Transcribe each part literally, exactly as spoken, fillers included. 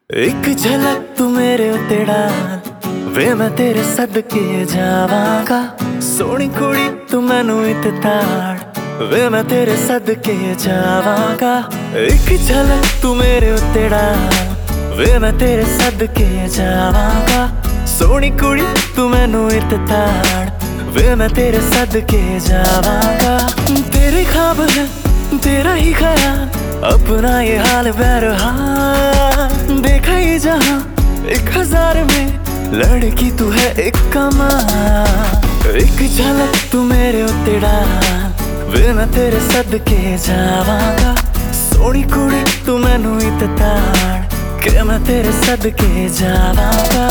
एक झलक तू मेरे उत्ते डाल वे मैं तेरे सदके जावांगा। सोनी कुड़ी तू मैनू इत ताड़ वे मैं तेरे सदके जावांगा। एक झलक तू मेरे उत्ते डाल वे मैं तेरे सदके जावांगा। सोनी कुड़ी तू मैनू इत ताड़ वे मैं तेरे सदके जावांगा। तेरे ख्वाब है तेरा ही ख्याल अपना ये हाल बहरहाल। देखा ही जहां एक हजार में लड़की तू है एक कमाल। एक झलक तू मेरे उत्ते डाल वे मैं तेरे सदके जावांगा। सोनी कुड़ी तू मैनू इत ताड़ के मैं तेरे सदके जावांगा।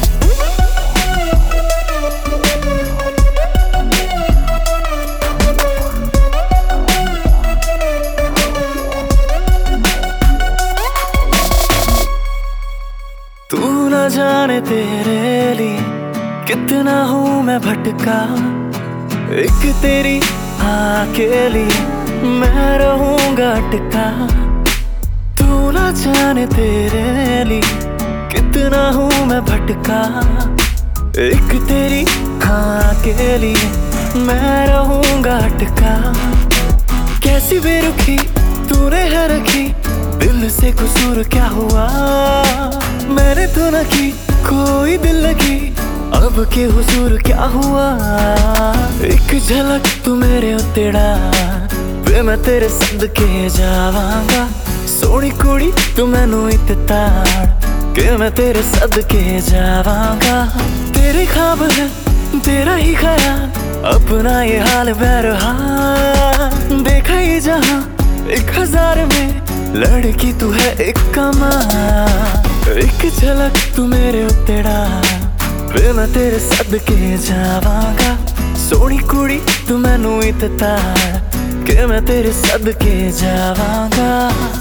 तू न जाने तेरे लिए कितना हूँ मैं भटका। एक तेरी हाँ के लिए मैं रहूँगा टिका। तू न जाने तेरे लिए कितना हूँ मैं भटका। एक तेरी हाँ के लिए मैं रहूँगा टिका। कैसी बेरुखी तूने है रखी दिल से कसूर क्या हुआ। मैंने तो न की कोई दिल लगी अब के हुजूर क्या हुआ। एक झलक तू मेरे उत्ते डाल वे मैं तेरे सदके जावांगा। सोनी कुड़ी तू मैनू इत ताड़ के मैं तेरे सदके जावांगा। तेरे ख्वाब है तेरा ही ख्याल अपना ये हाल बहरहाल। देखा ही जहां एक हजार में लड़की तू है एक कमाल। एक झलक तू मेरे उत्ते डाल वे मैं तेरे सदके जावांगा। सोनी कुड़ी तू मैनू इत ताड़ के मैं तेरे सदके जावांगा।